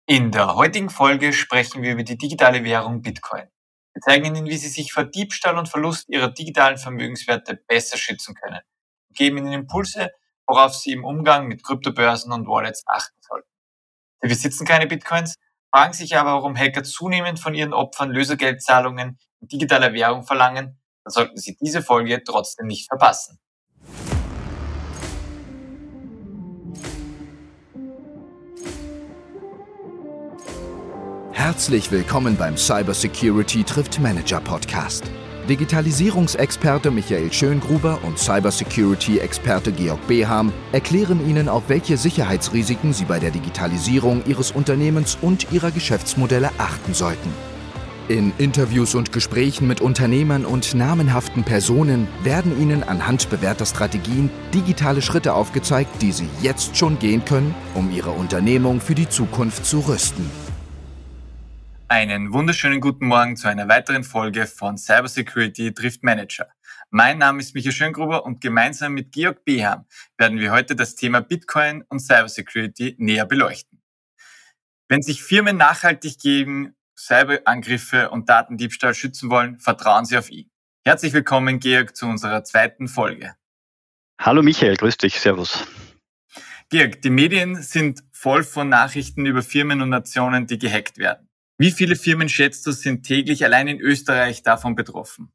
In der heutigen Folge sprechen wir über die digitale Währung Bitcoin. Wir zeigen Ihnen, wie Sie sich vor Diebstahl und Verlust Ihrer digitalen Vermögenswerte besser schützen können und geben Ihnen Impulse, worauf Sie im Umgang mit Kryptobörsen und Wallets achten sollten. Sie besitzen keine Bitcoins, fragen sich aber, warum Hacker zunehmend von ihren Opfern Lösegeldzahlungen in digitaler Währung verlangen, dann sollten Sie diese Folge trotzdem nicht verpassen. Herzlich willkommen beim Cybersecurity trifft Manager Podcast. Digitalisierungsexperte Michael Schöngruber und Cybersecurity-Experte Georg Beham erklären Ihnen, auf welche Sicherheitsrisiken Sie bei der Digitalisierung Ihres Unternehmens und Ihrer Geschäftsmodelle achten sollten. In Interviews und Gesprächen mit Unternehmern und namenhaften Personen werden Ihnen anhand bewährter Strategien digitale Schritte aufgezeigt, die Sie jetzt schon gehen können, um Ihre Unternehmung für die Zukunft zu rüsten. Einen wunderschönen guten Morgen zu einer weiteren Folge von Cybersecurity trifft Manager. Mein Name ist Michael Schöngruber und gemeinsam mit Georg Beham werden wir heute das Thema Bitcoin und Cybersecurity näher beleuchten. Wenn sich Firmen nachhaltig gegen Cyberangriffe und Datendiebstahl schützen wollen, vertrauen sie auf ihn. Herzlich willkommen, Georg, zu unserer zweiten Folge. Hallo Michael, grüß dich, servus. Georg, die Medien sind voll von Nachrichten über Firmen und Nationen, die gehackt werden. Wie viele Firmen, schätzt du, sind täglich allein in Österreich davon betroffen?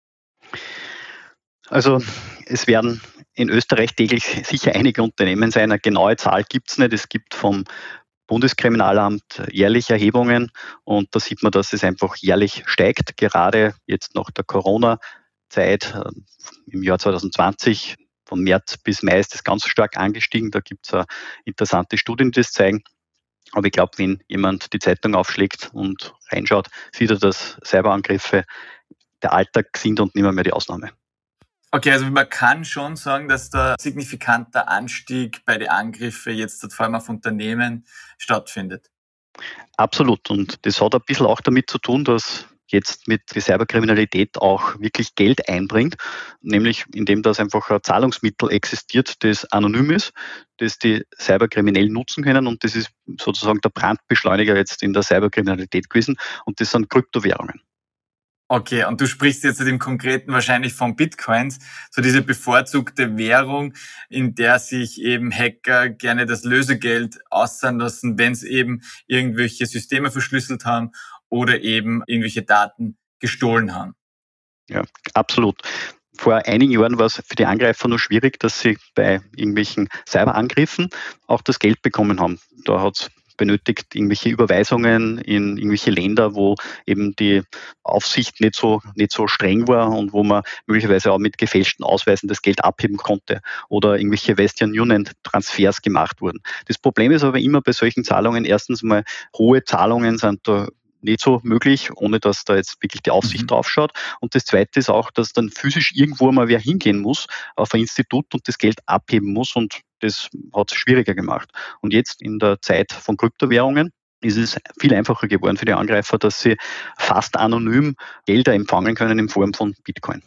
Also es werden in Österreich täglich sicher einige Unternehmen sein. Eine genaue Zahl gibt es nicht. Es gibt vom Bundeskriminalamt jährlich Erhebungen und da sieht man, dass es einfach jährlich steigt. Gerade jetzt nach der Corona-Zeit im Jahr 2020, von März bis Mai ist das ganz stark angestiegen. Da gibt es interessante Studien, die das zeigen. Aber ich glaube, wenn jemand die Zeitung aufschlägt und reinschaut, sieht er, dass Cyberangriffe der Alltag sind und nicht mehr die Ausnahme. Okay, also man kann schon sagen, dass da signifikanter Anstieg bei den Angriffen jetzt vor allem auf Unternehmen stattfindet. Absolut. Und das hat ein bisschen auch damit zu tun, dass jetzt mit die Cyberkriminalität auch wirklich Geld einbringt, nämlich indem das einfach ein Zahlungsmittel existiert, das anonym ist, das die Cyberkriminellen nutzen können und das ist sozusagen der Brandbeschleuniger jetzt in der Cyberkriminalität gewesen und das sind Kryptowährungen. Okay, und du sprichst jetzt im Konkreten wahrscheinlich von Bitcoins, so diese bevorzugte Währung, in der sich eben Hacker gerne das Lösegeld auszahlen lassen, wenn sie eben irgendwelche Systeme verschlüsselt haben oder eben irgendwelche Daten gestohlen haben. Ja, absolut. Vor einigen Jahren war es für die Angreifer nur schwierig, dass sie bei irgendwelchen Cyberangriffen auch das Geld bekommen haben. Da hat es benötigt irgendwelche Überweisungen in irgendwelche Länder, wo eben die Aufsicht nicht so streng war und wo man möglicherweise auch mit gefälschten Ausweisen das Geld abheben konnte oder irgendwelche Western Union Transfers gemacht wurden. Das Problem ist aber immer bei solchen Zahlungen, erstens mal hohe Zahlungen sind da nicht so möglich, ohne dass da jetzt wirklich die Aufsicht drauf schaut. Und das Zweite ist auch, dass dann physisch irgendwo mal wer hingehen muss auf ein Institut und das Geld abheben muss und das hat es schwieriger gemacht. Und jetzt in der Zeit von Kryptowährungen ist es viel einfacher geworden für die Angreifer, dass sie fast anonym Gelder empfangen können in Form von Bitcoin.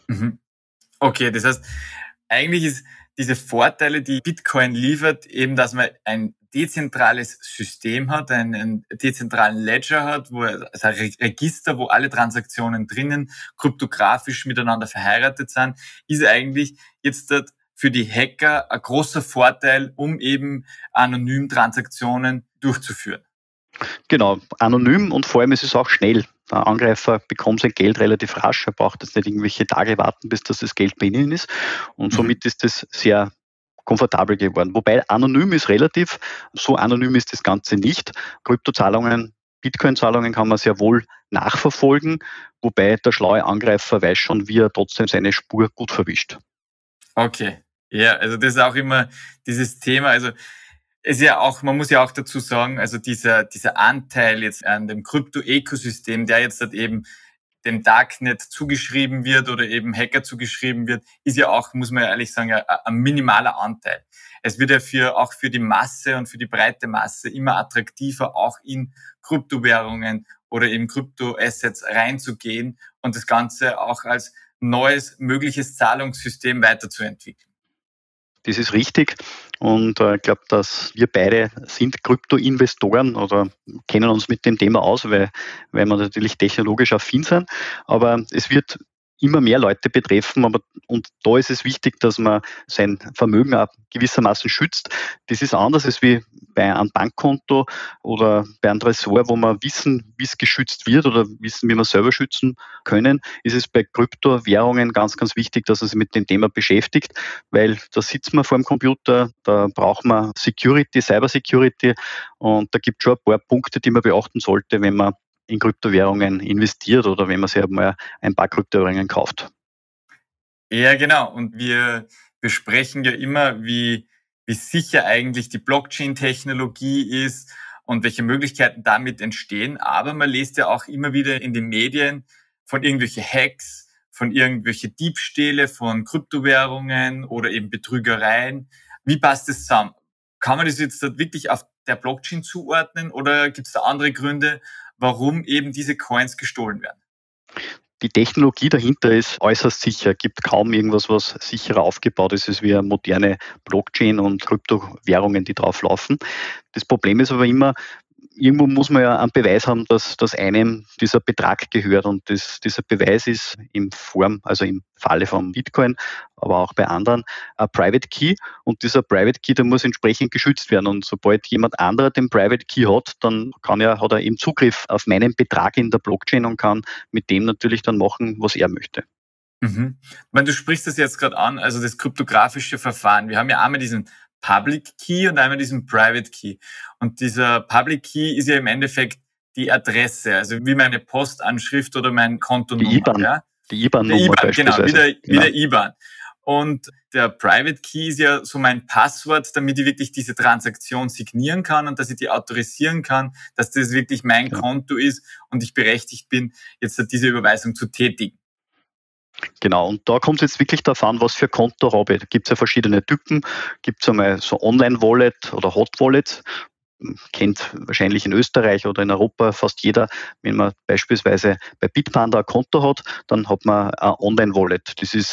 Okay, das heißt, eigentlich ist diese Vorteile, die Bitcoin liefert, eben, dass man ein dezentrales System hat, einen dezentralen Ledger hat, also ein Register, wo alle Transaktionen drinnen kryptografisch miteinander verheiratet sind, ist eigentlich jetzt für die Hacker ein großer Vorteil, um eben anonym Transaktionen durchzuführen. Genau, anonym und vor allem ist es auch schnell. Der Angreifer bekommt sein Geld relativ rasch, er braucht jetzt nicht irgendwelche Tage warten, bis das Geld bei Ihnen ist und somit ist das sehr komfortabel geworden. Wobei anonym ist relativ, so anonym ist das Ganze nicht. Kryptozahlungen, Bitcoin-Zahlungen kann man sehr wohl nachverfolgen, wobei der schlaue Angreifer weiß schon, wie er trotzdem seine Spur gut verwischt. Okay, ja, also das ist auch immer dieses Thema, also es ist ja auch, man muss ja auch dazu sagen, also dieser Anteil jetzt an dem Krypto-Ökosystem, der jetzt halt eben dem Darknet zugeschrieben wird oder eben Hacker zugeschrieben wird, ist ja auch, muss man ja ehrlich sagen, ein minimaler Anteil. Es wird ja auch für die Masse und für die breite Masse immer attraktiver, auch in Kryptowährungen oder eben Kryptoassets reinzugehen und das Ganze auch als neues mögliches Zahlungssystem weiterzuentwickeln. Das ist richtig und ich glaube, dass wir beide sind Krypto-Investoren oder kennen uns mit dem Thema aus, weil wir natürlich technologisch affin sind. Aber es wird immer mehr Leute betreffen, und da ist es wichtig, dass man sein Vermögen auch gewissermaßen schützt. Das ist anders als wie bei einem Bankkonto oder bei einem Tresor, wo wir wissen, wie es geschützt wird oder wissen, wie wir selber schützen können, ist es bei Kryptowährungen ganz, ganz wichtig, dass man sich mit dem Thema beschäftigt, weil da sitzt man vor dem Computer, da braucht man Security, Cybersecurity und da gibt es schon ein paar Punkte, die man beachten sollte, wenn man in Kryptowährungen investiert oder wenn man sich einmal ein paar Kryptowährungen kauft. Ja, genau. Und wir besprechen ja immer, wie sicher eigentlich die Blockchain-Technologie ist und welche Möglichkeiten damit entstehen. Aber man liest ja auch immer wieder in den Medien von irgendwelche Hacks, von irgendwelche Diebstähle von Kryptowährungen oder eben Betrügereien. Wie passt das zusammen? Kann man das jetzt wirklich auf der Blockchain zuordnen oder gibt es da andere Gründe, warum eben diese Coins gestohlen werden? Die Technologie dahinter ist äußerst sicher. Es gibt kaum irgendwas, was sicherer aufgebaut ist, als wie eine moderne Blockchain und Kryptowährungen, die drauf laufen. Das Problem ist aber immer, irgendwo muss man ja einen Beweis haben, dass einem dieser Betrag gehört. Und dieser Beweis ist also im Falle von Bitcoin, aber auch bei anderen, ein Private Key. Und dieser Private Key, der muss entsprechend geschützt werden. Und sobald jemand anderer den Private Key hat, dann hat er eben Zugriff auf meinen Betrag in der Blockchain und kann mit dem natürlich dann machen, was er möchte. Mhm. Ich meine, du sprichst das jetzt gerade an, also das kryptografische Verfahren. Wir haben ja einmal diesen Public Key und einmal diesen Private Key. Und dieser Public Key ist ja im Endeffekt die Adresse, also wie meine Postanschrift oder mein Kontonummer. Die IBAN, ja? Die IBAN-Nummer beispielsweise. Genau, wie der IBAN. Und der Private Key ist ja so mein Passwort, damit ich wirklich diese Transaktion signieren kann und dass ich die autorisieren kann, dass das wirklich mein Konto ist und ich berechtigt bin, jetzt diese Überweisung zu tätigen. Genau, und da kommt es jetzt wirklich darauf an, was für Konto habe ich. Da gibt es ja verschiedene Typen. Gibt es einmal so Online-Wallet oder Hot-Wallet. Kennt wahrscheinlich in Österreich oder in Europa fast jeder. Wenn man beispielsweise bei Bitpanda ein Konto hat, dann hat man ein Online-Wallet.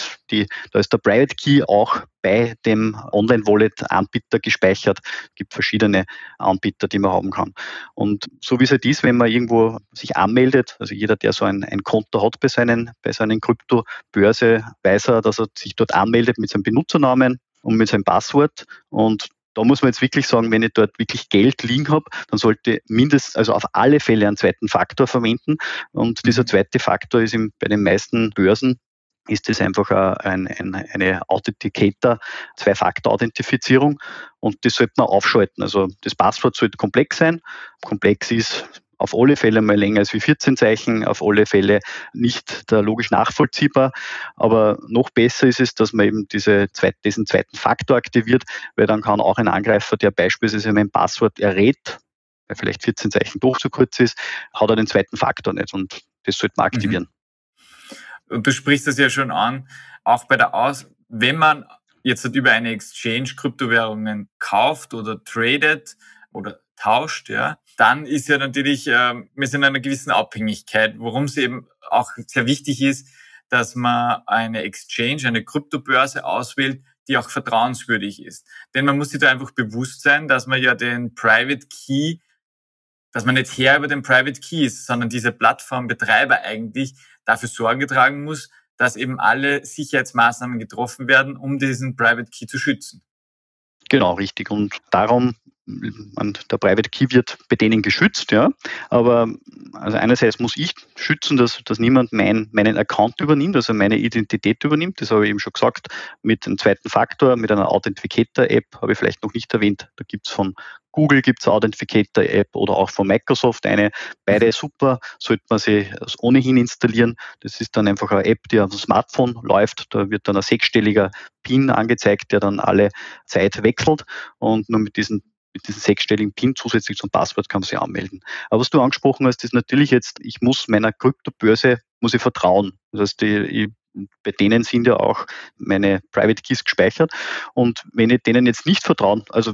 Da ist der Private Key auch bei dem Online-Wallet-Anbieter gespeichert. Es gibt verschiedene Anbieter, die man haben kann. Und so wie es halt ist, wenn man irgendwo sich anmeldet, also jeder, der so ein Konto hat bei seinen Kryptobörse, weiß er, dass er sich dort anmeldet mit seinem Benutzernamen und mit seinem Passwort. Und da muss man jetzt wirklich sagen, wenn ich dort wirklich Geld liegen habe, dann sollte also auf alle Fälle einen zweiten Faktor verwenden. Und dieser zweite Faktor ist bei den meisten Börsen ist das einfach eine Authenticator, Zwei-Faktor-Authentifizierung und das sollte man aufschalten. Also das Passwort sollte komplex sein. Komplex ist auf alle Fälle mal länger als wie 14 Zeichen, auf alle Fälle nicht logisch nachvollziehbar. Aber noch besser ist es, dass man eben diesen zweiten Faktor aktiviert, weil dann kann auch ein Angreifer, der beispielsweise mein Passwort errät, weil vielleicht 14 Zeichen doch zu kurz ist, hat er den zweiten Faktor nicht und das sollte man aktivieren. Und du sprichst das ja schon an, auch wenn man jetzt über eine Exchange Kryptowährungen kauft oder tradet oder tauscht, ja, dann ist ja natürlich, wir sind in einer gewissen Abhängigkeit, worum es eben auch sehr wichtig ist, dass man eine Exchange, eine Kryptobörse auswählt, die auch vertrauenswürdig ist. Denn man muss sich da einfach bewusst sein, dass man ja den Private Key, dass man nicht Herr über den Private Key ist, sondern dieser Plattformbetreiber eigentlich dafür Sorge tragen muss, dass eben alle Sicherheitsmaßnahmen getroffen werden, um diesen Private Key zu schützen. Genau, richtig. Und darum, der Private Key wird bei denen geschützt, ja. Aber also einerseits muss ich schützen, dass niemand meinen Account übernimmt, also meine Identität übernimmt. Das habe ich eben schon gesagt. Mit einem zweiten Faktor, mit einer Authenticator-App, habe ich vielleicht noch nicht erwähnt. Da gibt es von Google gibt's eine Authenticator-App oder auch von Microsoft eine. Beide super, sollte man sie ohnehin installieren. Das ist dann einfach eine App, die auf dem Smartphone läuft. Da wird dann ein 6-stelliger PIN angezeigt, der dann alle Zeit wechselt. Und nur mit diesem 6-stelligen PIN zusätzlich zum Passwort kann man sich anmelden. Aber was du angesprochen hast, ist natürlich jetzt, ich muss meiner Kryptobörse vertrauen. Das heißt, bei denen sind ja auch meine Private Keys gespeichert. Und wenn ich denen jetzt nicht vertraue, also wenn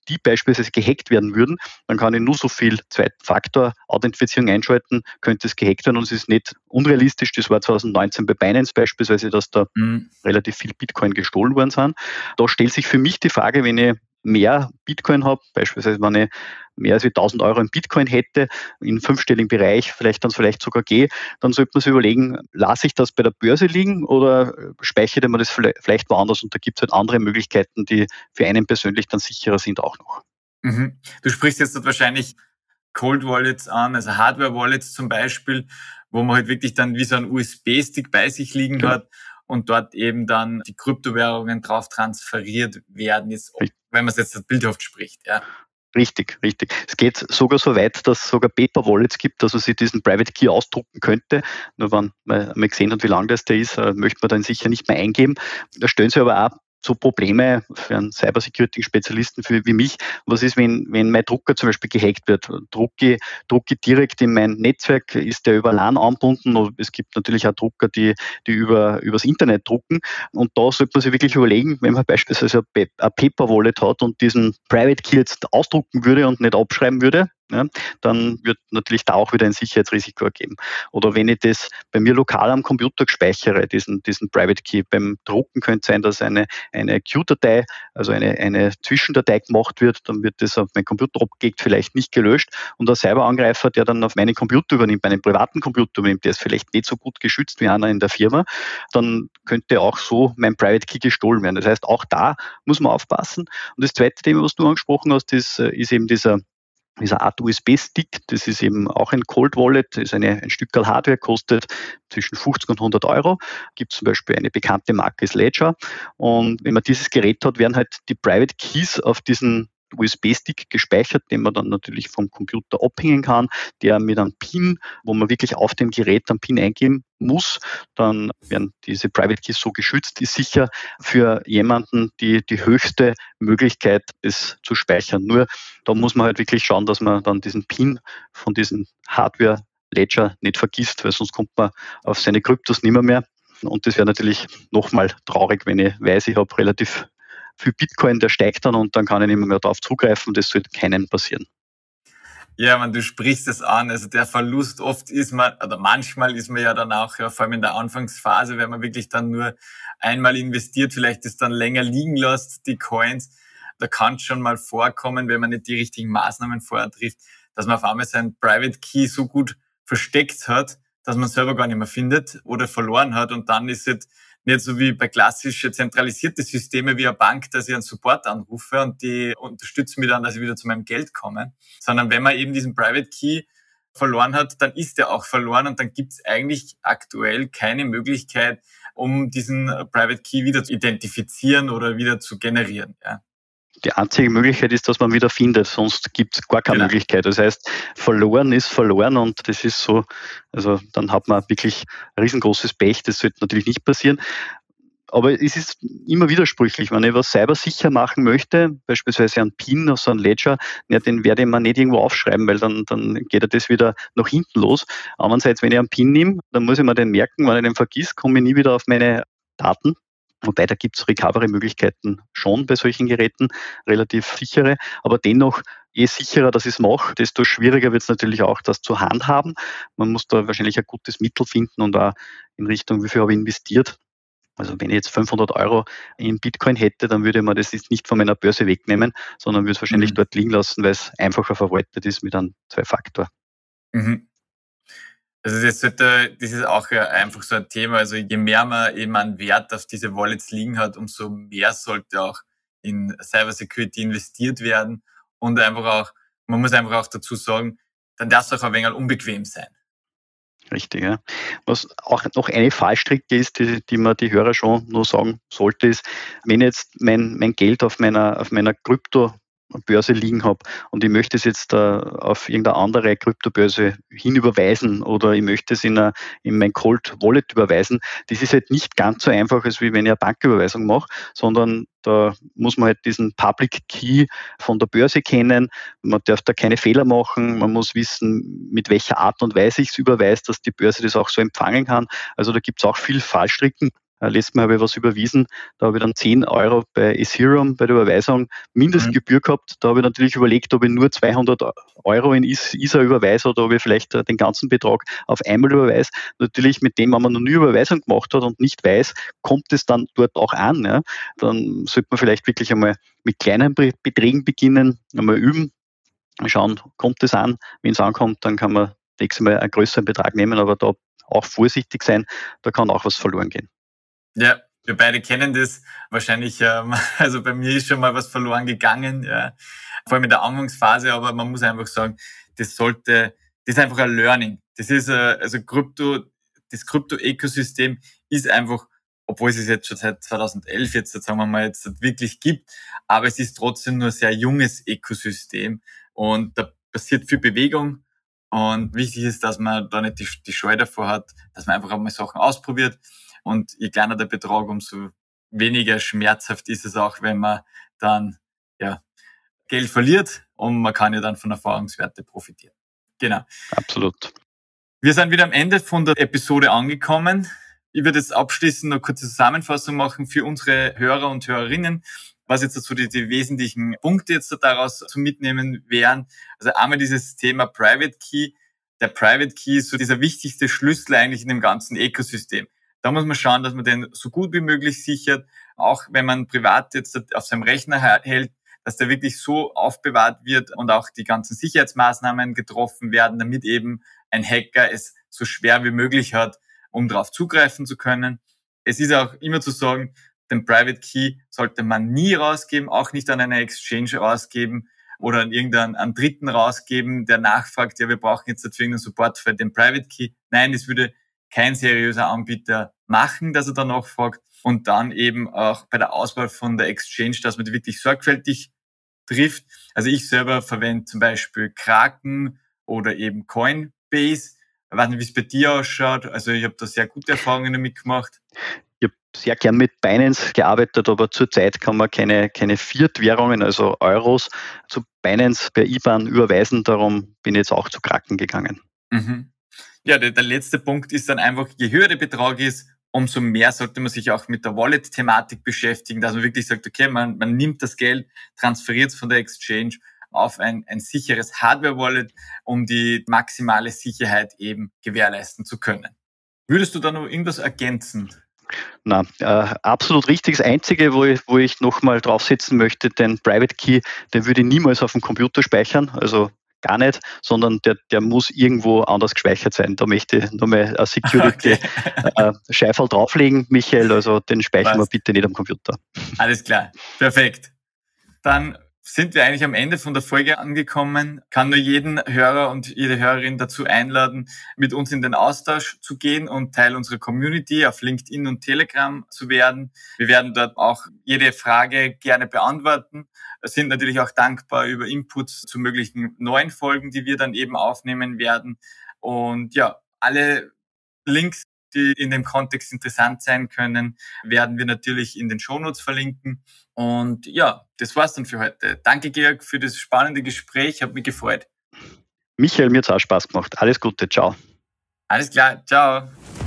die beispielsweise gehackt werden würden, dann kann ich nur so viel Zweitfaktor-Authentifizierung einschalten, könnte es gehackt werden und es ist nicht unrealistisch. Das war 2019 bei Binance beispielsweise, dass da relativ viel Bitcoin gestohlen worden sind. Da stellt sich für mich die Frage, wenn ich mehr Bitcoin habe, beispielsweise wenn ich mehr als 1.000 Euro in Bitcoin hätte, in fünfstelligen Bereich, vielleicht sogar gehe, dann sollte man sich überlegen, lasse ich das bei der Börse liegen oder speichere man das vielleicht woanders, und da gibt es halt andere Möglichkeiten, die für einen persönlich dann sicherer sind auch noch. Mhm. Du sprichst jetzt wahrscheinlich Cold Wallets an, also Hardware Wallets zum Beispiel, wo man halt wirklich dann wie so einen USB-Stick bei sich liegen hat und dort eben dann die Kryptowährungen drauf transferiert werden, jetzt, wenn man es jetzt bildhaft spricht. Ja. Richtig. Es geht sogar so weit, dass es sogar Paper Wallets gibt, dass man sich diesen Private Key ausdrucken könnte. Nur wenn man gesehen hat, wie lang das der ist, möchte man dann sicher nicht mehr eingeben. Da stellen sich aber auch so Probleme für einen Cybersecurity-Spezialisten wie mich. Was ist, wenn mein Drucker zum Beispiel gehackt wird? Drucke direkt in mein Netzwerk, ist der über LAN angebunden? Oder es gibt natürlich auch Drucker, die übers Internet drucken. Und da sollte man sich wirklich überlegen, wenn man beispielsweise ein Paper-Wallet hat und diesen Private Key jetzt ausdrucken würde und nicht abschreiben würde, ja, dann wird natürlich da auch wieder ein Sicherheitsrisiko ergeben. Oder wenn ich das bei mir lokal am Computer speichere, diesen Private Key, beim Drucken könnte es sein, dass eine Q-Datei, also eine Zwischendatei gemacht wird, dann wird das auf mein Computer abgelegt, vielleicht nicht gelöscht, und der Cyberangreifer, der dann auf meinen Computer übernimmt, meinen privaten Computer übernimmt, der ist vielleicht nicht so gut geschützt wie einer in der Firma, dann könnte auch so mein Private Key gestohlen werden. Das heißt, auch da muss man aufpassen. Und das zweite Thema, was du angesprochen hast, ist eben dieser Art USB-Stick. Das ist eben auch ein Cold Wallet, das ist ein Stückerl Hardware, kostet zwischen 50 und 100 Euro. Gibt zum Beispiel eine bekannte Marke, ist Ledger. Und wenn man dieses Gerät hat, werden halt die Private Keys auf diesen USB-Stick gespeichert, den man dann natürlich vom Computer abhängen kann, der mit einem PIN, wo man wirklich auf dem Gerät einen PIN eingeben muss, dann werden diese Private Keys so geschützt, ist sicher für jemanden die höchste Möglichkeit, das zu speichern. Nur da muss man halt wirklich schauen, dass man dann diesen PIN von diesem Hardware-Ledger nicht vergisst, weil sonst kommt man auf seine Kryptos nicht mehr. Und das wäre natürlich nochmal traurig, wenn ich weiß, ich habe relativ viel Bitcoin, der steigt dann und dann kann ich nicht mehr darauf zugreifen. Das sollte keinem passieren. Ja, du sprichst es an. Also der Verlust, manchmal ist man ja dann auch, ja, vor allem in der Anfangsphase, wenn man wirklich dann nur einmal investiert, vielleicht es dann länger liegen lässt, die Coins. Da kann es schon mal vorkommen, wenn man nicht die richtigen Maßnahmen vorher trifft, dass man auf einmal seinen Private Key so gut versteckt hat, dass man selber gar nicht mehr findet oder verloren hat. Und dann ist es nicht so wie bei klassischen zentralisierten Systemen wie eine Bank, dass ich einen Support anrufe und die unterstützen mich dann, dass ich wieder zu meinem Geld komme. Sondern wenn man eben diesen Private Key verloren hat, dann ist der auch verloren und dann gibt es eigentlich aktuell keine Möglichkeit, um diesen Private Key wieder zu identifizieren oder wieder zu generieren. Ja. Die einzige Möglichkeit ist, dass man wieder findet, sonst gibt es gar keine Möglichkeit. Das heißt, verloren ist verloren und das ist so, also dann hat man wirklich riesengroßes Pech, das sollte natürlich nicht passieren. Aber es ist immer widersprüchlich, wenn ich was cybersicher machen möchte, beispielsweise einen PIN auf so einen Ledger, ja, den werde ich mir nicht irgendwo aufschreiben, weil dann geht das wieder nach hinten los. Andererseits, wenn ich einen PIN nehme, dann muss ich mir den merken, wenn ich den vergiss, komme ich nie wieder auf meine Daten. Wobei, da gibt es Recovery-Möglichkeiten schon bei solchen Geräten, relativ sichere. Aber dennoch, je sicherer das ich es mache, desto schwieriger wird es natürlich auch, das zu handhaben. Man muss da wahrscheinlich ein gutes Mittel finden und auch in Richtung, wie viel habe ich investiert. Also wenn ich jetzt 500 Euro in Bitcoin hätte, dann würde man das jetzt nicht von meiner Börse wegnehmen, sondern würde es wahrscheinlich dort liegen lassen, weil es einfacher verwaltet ist mit einem Zwei-Faktor. Mhm. Also das ist auch einfach so ein Thema. Also je mehr man eben einen Wert auf diese Wallets liegen hat, umso mehr sollte auch in Cybersecurity investiert werden. Und einfach auch, man muss einfach auch dazu sagen, dann darf es auch ein wenig unbequem sein. Richtig, ja. Was auch noch eine Fallstricke ist, die man die Hörer schon nur sagen sollte, ist, wenn ich jetzt mein Geld auf meiner Kryptobörse liegen habe und ich möchte es jetzt auf irgendeine andere Kryptobörse hinüberweisen oder ich möchte es in mein Cold Wallet überweisen, das ist halt nicht ganz so einfach, als wie wenn ich eine Banküberweisung mache, sondern da muss man halt diesen Public Key von der Börse kennen. Man darf da keine Fehler machen. Man muss wissen, mit welcher Art und Weise ich es überweise, dass die Börse das auch so empfangen kann. Also da gibt es auch viel Fallstricken. letztes Mal habe ich was überwiesen, da habe ich dann 10 Euro bei Ethereum bei der Überweisung Mindestgebühr gehabt. Da habe ich natürlich überlegt, ob ich nur 200 Euro in ISA überweise oder ob ich vielleicht den ganzen Betrag auf einmal überweise. Natürlich mit dem, wenn man noch nie Überweisung gemacht hat und nicht weiß, kommt es dann dort auch an. Ja? Dann sollte man vielleicht wirklich einmal mit kleinen Beträgen beginnen, einmal üben, schauen, kommt es an. Wenn es ankommt, dann kann man nächstes Mal einen größeren Betrag nehmen, aber da auch vorsichtig sein, da kann auch was verloren gehen. Ja, wir beide kennen das. Wahrscheinlich, also bei mir ist schon mal was verloren gegangen, ja. Vor allem in der Anfangsphase, aber man muss einfach sagen, das ist einfach ein Learning. Das ist, das Krypto-Ökosystem ist einfach, obwohl es jetzt schon seit 2011 jetzt, sagen wir mal, jetzt wirklich gibt, aber es ist trotzdem nur ein sehr junges Ökosystem und da passiert viel Bewegung. Und wichtig ist, dass man da nicht die Scheu davor hat, dass man einfach einmal Sachen ausprobiert. Und je kleiner der Betrag, umso weniger schmerzhaft ist es auch, wenn man dann Geld verliert und man kann ja dann von Erfahrungswerte profitieren. Genau. Absolut. Wir sind wieder am Ende von der Episode angekommen. Ich würde jetzt abschließend noch eine kurze Zusammenfassung machen für unsere Hörer und Hörerinnen, was jetzt dazu die wesentlichen Punkte jetzt daraus zu mitnehmen wären. Also einmal dieses Thema Private Key. Der Private Key ist so dieser wichtigste Schlüssel eigentlich in dem ganzen Ökosystem. Da muss man schauen, dass man den so gut wie möglich sichert, auch wenn man privat jetzt auf seinem Rechner hält, dass der wirklich so aufbewahrt wird und auch die ganzen Sicherheitsmaßnahmen getroffen werden, damit eben ein Hacker es so schwer wie möglich hat, um darauf zugreifen zu können. Es ist auch immer zu sagen, den Private Key sollte man nie rausgeben, auch nicht an eine Exchange rausgeben oder an irgendeinen Dritten rausgeben, der nachfragt, ja, wir brauchen jetzt dafür irgendeinen Support für den Private Key. Nein, das würde kein seriöser Anbieter machen, dass er da nachfragt. Und dann eben auch bei der Auswahl von der Exchange, dass man die wirklich sorgfältig trifft. Also ich selber verwende zum Beispiel Kraken oder eben Coinbase. Ich weiß nicht, wie es bei dir ausschaut. Also ich habe da sehr gute Erfahrungen damit gemacht. Ich habe sehr gern mit Binance gearbeitet, aber zurzeit kann man keine Fiat-Währungen, also Euros, zu Binance per IBAN überweisen. Darum bin ich jetzt auch zu Kraken gegangen. Mhm. Ja, der letzte Punkt ist dann einfach, je höher der Betrag ist, umso mehr sollte man sich auch mit der Wallet-Thematik beschäftigen, dass man wirklich sagt, okay, man nimmt das Geld, transferiert es von der Exchange auf ein sicheres Hardware-Wallet, um die maximale Sicherheit eben gewährleisten zu können. Würdest du da noch irgendwas ergänzen? Na, absolut richtig. Das Einzige, wo ich nochmal draufsetzen möchte, den Private Key, den würde ich niemals auf dem Computer speichern, also gar nicht, sondern der muss irgendwo anders gespeichert sein. Da möchte ich nochmal eine Security-Scheifel drauflegen, Michael, also den speichern wir bitte nicht am Computer. Alles klar, perfekt. Dann sind wir eigentlich am Ende von der Folge angekommen. Kann nur jeden Hörer und jede Hörerin dazu einladen, mit uns in den Austausch zu gehen und Teil unserer Community auf LinkedIn und Telegram zu werden. Wir werden dort auch jede Frage gerne beantworten. Sind natürlich auch dankbar über Inputs zu möglichen neuen Folgen, die wir dann eben aufnehmen werden. Und ja, alle Links, die in dem Kontext interessant sein können, werden wir natürlich in den Shownotes verlinken. Und ja, das war's dann für heute. Danke, Georg, für das spannende Gespräch. Hat mich gefreut. Michael, mir hat's auch Spaß gemacht. Alles Gute. Ciao. Alles klar. Ciao.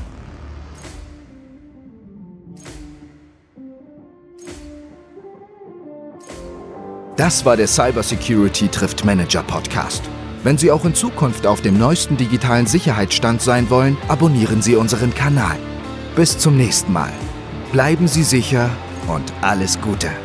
Das war der Cybersecurity trifft Manager Podcast. Wenn Sie auch in Zukunft auf dem neuesten digitalen Sicherheitsstand sein wollen, abonnieren Sie unseren Kanal. Bis zum nächsten Mal. Bleiben Sie sicher und alles Gute.